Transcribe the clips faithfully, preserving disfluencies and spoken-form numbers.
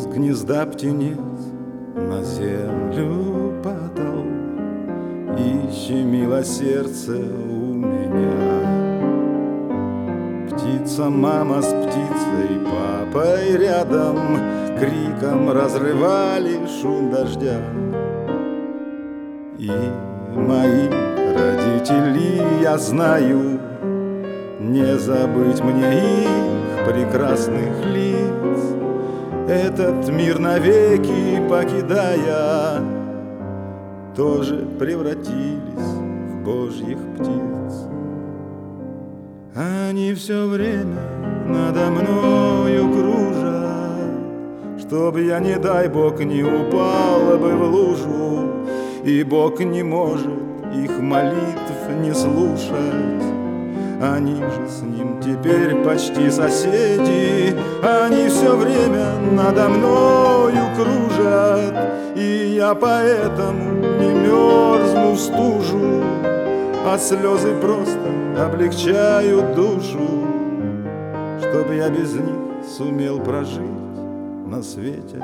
гнезда птенец на землю падал. Ищи, мило, сердце у меня. Птица, мама с птицей, папой рядом, криком разрывали шум дождя. И мои родители, я знаю, не забыть мне их прекрасных лиц. Этот мир навеки покидая, тоже превратились в божьих птиц. Они все время надо мною кружат, чтоб я, не дай Бог, не упала бы в лужу. И Бог не может их молитв не слушать. Они же с ним теперь почти соседи. Они все время надо мною кружат, и я поэтому не мерзну в стужу, а слезы просто облегчают душу, чтоб я без них сумел прожить на свете.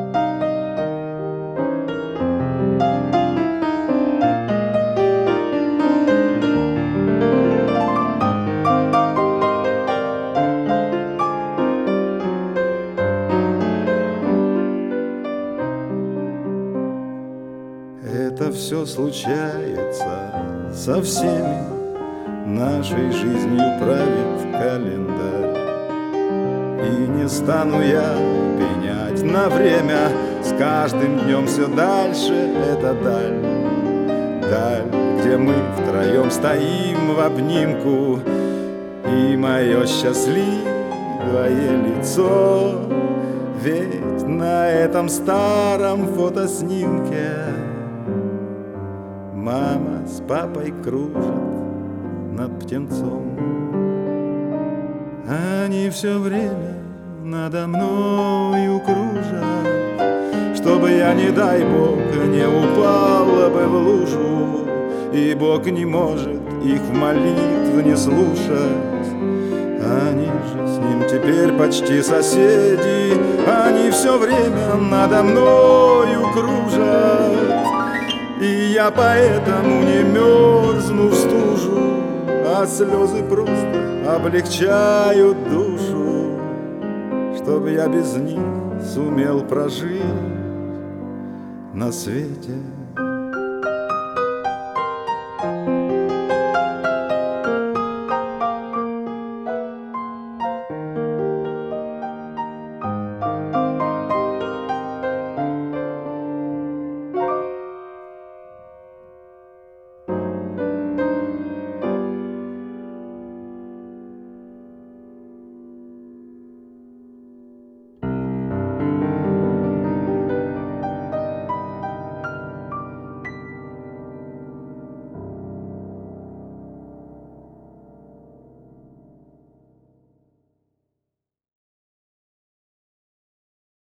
Это все случается со всеми, нашей жизнью правит календарь. И не стану я пенять на время, с каждым днем все дальше эта даль. Даль, где мы втроем стоим в обнимку, и мое счастливое лицо. Ведь на этом старом фотоснимке мама с папой кружат над птенцом. Они все время надо мною кружат, чтобы я, не дай Бог, не упала бы в лужу. И Бог не может их молитв не слушать. Они же с ним теперь почти соседи. Они все время надо мною кружат, и я поэтому не мерзну в стужу, а слезы просто облегчают душу, чтобы я без них сумел прожить на свете.